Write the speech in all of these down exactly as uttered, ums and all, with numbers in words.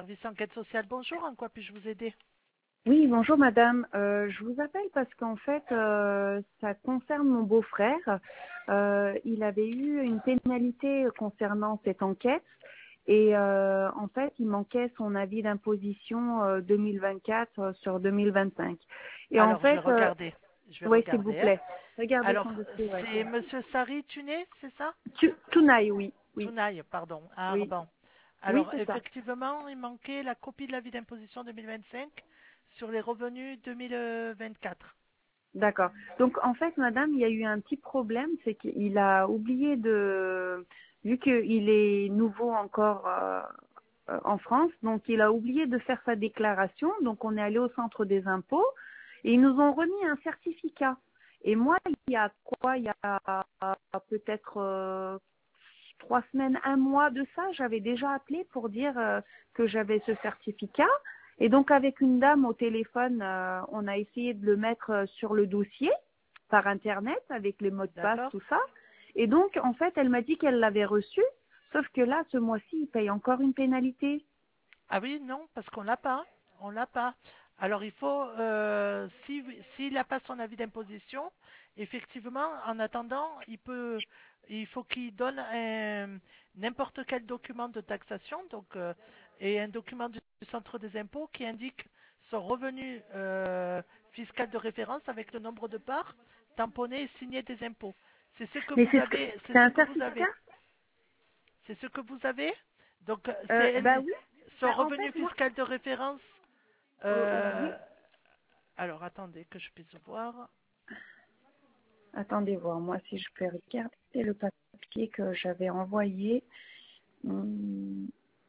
Service enquête sociale, bonjour, en quoi puis-je vous aider? Oui, bonjour madame. Euh, je vous appelle parce qu'en fait, euh, ça concerne mon beau-frère. Euh, il avait eu une pénalité concernant cette enquête et euh, en fait, il manquait son avis d'imposition euh, deux mille vingt-quatre euh, sur deux mille vingt-cinq. Et en Alors, je vais fait, euh, regarder, je vais oui, s'il vous regarder. hein. plaît, regardez Alors, son dossier. Ouais. c'est Monsieur Sari Tuné, c'est ça? Tu- Tounaï, oui, oui, Tounaï, pardon, à oui, Arban. oui, Alors, c'est ça. effectivement, il manquait la copie de l'avis d'imposition deux mille vingt-cinq sur les revenus deux mille vingt-quatre. D'accord. Donc en fait, madame, il y a eu un petit problème, c'est qu'il a oublié de, vu qu'il est nouveau encore euh, euh, en France, donc il a oublié de faire sa déclaration. Donc on est allé au centre des impôts et ils nous ont remis un certificat. Et moi, il y a quoi? Il y a euh, peut-être euh, trois semaines, un mois de ça, j'avais déjà appelé pour dire euh, que j'avais ce certificat. Et donc avec une dame au téléphone, euh, on a essayé de le mettre euh, sur le dossier par Internet avec les mots de passe, D'accord? tout ça. Et donc en fait, elle m'a dit qu'elle l'avait reçu, sauf que là, ce mois-ci, il paye encore une pénalité. Ah oui, non, parce qu'on l'a pas, on l'a pas. Alors il faut, euh, si, s'il n'a pas son avis d'imposition, effectivement, en attendant, il peut, il faut qu'il donne un- n'importe quel document de taxation, donc euh, et un document du centre des impôts qui indique son revenu euh, fiscal de référence avec le nombre de parts tamponné et signé des impôts. C'est ce que Mais vous c'est ce que avez, c'est c'est ce un que vous avez. certificat? C'est ce que vous avez? Donc, euh, euh, c'est Bah un- oui. son Bah, en revenu fait, moi, fiscal de référence. euh, oui. euh, alors, attendez que je puisse voir. Attendez voir, moi si je peux regarder le papier que j'avais envoyé. Hum,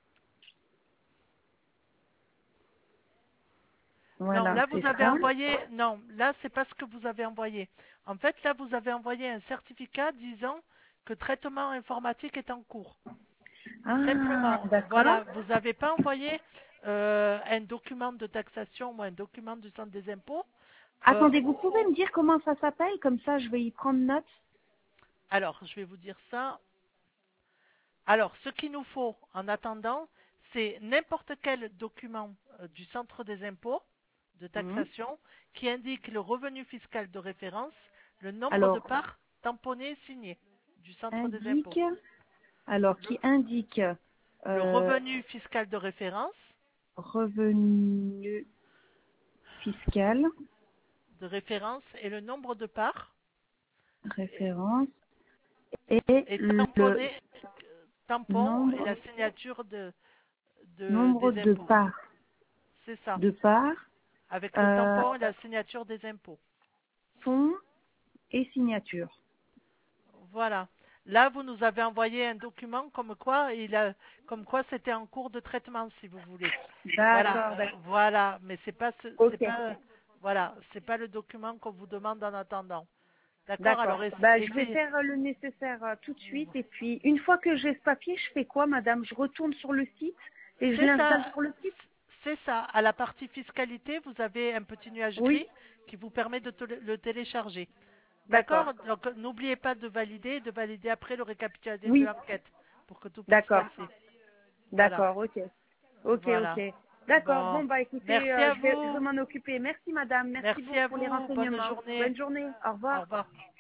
Non, Voilà, là, c'est vous avez ça. envoyé. Non, là, c'est pas ce que vous avez envoyé. En fait, là, vous avez envoyé un certificat disant que traitement informatique est en cours. Ah, Simplement, d'accord. voilà, vous n'avez pas envoyé euh, un document de taxation ou un document du centre des impôts. Euh, Attendez, vous pouvez me dire comment ça s'appelle? Comme ça, je vais y prendre note. alors, je vais vous dire ça. Alors, ce qu'il nous faut en attendant, c'est n'importe quel document euh, du centre des impôts de Hum. taxation qui indique le revenu fiscal de référence, le nombre de Alors, parts tamponnées et signées du centre des impôts. indique, alors Le, qui indique le euh, revenu fiscal de référence, revenu fiscal, de référence et le nombre de parts et, référence et et le tamponné, tampon et nombre, la signature de, de- nombre des de impôts. parts, C'est ça, de parts, avec le euh, tampon et la signature des impôts. fonds et signature. Voilà. Là, vous nous avez envoyé un document comme quoi il a, comme quoi c'était en cours de traitement, si vous voulez. Voilà, D'accord, euh, d'accord. voilà. Mais c'est pas, ce- c'est Ok, pas, voilà, c'est pas le document qu'on vous demande en attendant. D'accord. d'accord. Alors, essa- Bah, je vais essayez. faire euh, le nécessaire euh, tout de suite. Et puis, une fois que j'ai ce papier, je fais quoi, madame? Je retourne sur le site et je C'est l'installe ça, sur le site? c'est ça. À la partie fiscalité, vous avez un petit nuage Oui, gris qui vous permet de te le le télécharger. d'accord. D'accord. Donc, n'oubliez pas de valider, de valider après le récapitulatif de Oui, l'enquête pour que tout puisse d'accord. passer. Voilà. D'accord, ok. Ok, Voilà. ok. D'accord, Bon. bon, bah écoutez, Merci euh, à je vais, je vous. vais m'en occuper. Merci, madame. Merci Merci beaucoup à pour les vous. Bonne renseignements. journée. Bonne journée. Au Au revoir. revoir.